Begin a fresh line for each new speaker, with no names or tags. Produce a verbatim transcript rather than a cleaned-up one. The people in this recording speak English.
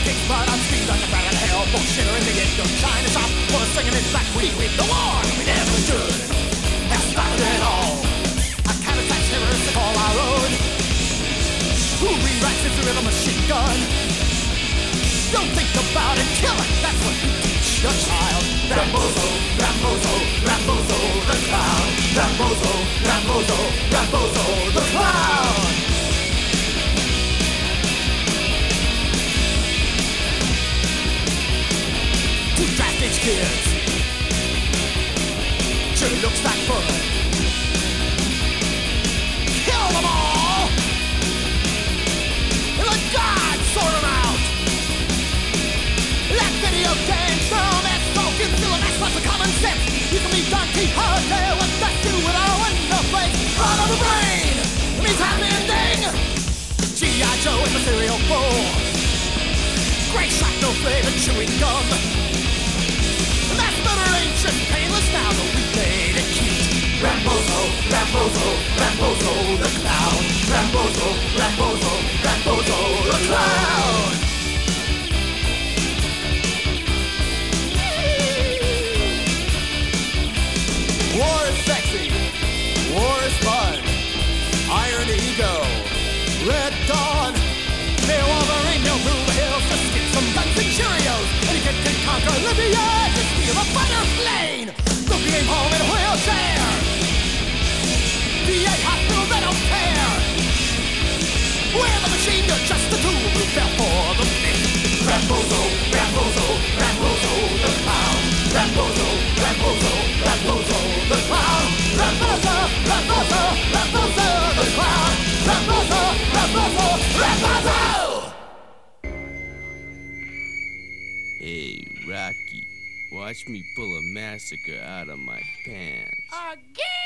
kicks blood on speed like a dragon hell. Bullshitter in the end of China shop. For singing his back, we win the war. We never should have started it all. A counter-attack terrorist to call our own. Who rewrites his rhythm machine gun? Don't think about it, kill it. That's what you teach your child. Rambozo, Rambozo, Rambozo, the clown. Rambozo, Rambozo, Rambozo, the clown. Two draft-age kids. Sure looks like fun. Kill them all. Let God sort them out. That video game film is broken, still an Xbox of common sense. You can be Don Quixote with that do with our window plate. Run on the brain, it means happy ending. G I. Joe in the cereal bowl. Great shrapnel flavored chewing gum. That's better ain't just painless now, but we made it cute. Rambozo, Rambozo, Rambozo the clown. Rambozo, Rambozo, Rambozo the clown. War is sexy, war is fun. Iron Ego, Red Dawn. Neil Wolverine, no move hills to skip some guns and Cheerios. And he can, can conquer Libya to steal a fighter plane. Look at him home in a wheelchair. V A hospital, they don't care. We're the machine, you're just a tool who fell for the pit. Rambozo, Rambozo, Rambozo the clown. Rambozo, Rambozo, Rambozo the clown. Rambozo, Rambozo, Rambozo the clown. Rambozo, Rambozo, Rambozo.
Hey, Rocky, watch me pull a massacre out of my pants.
Again!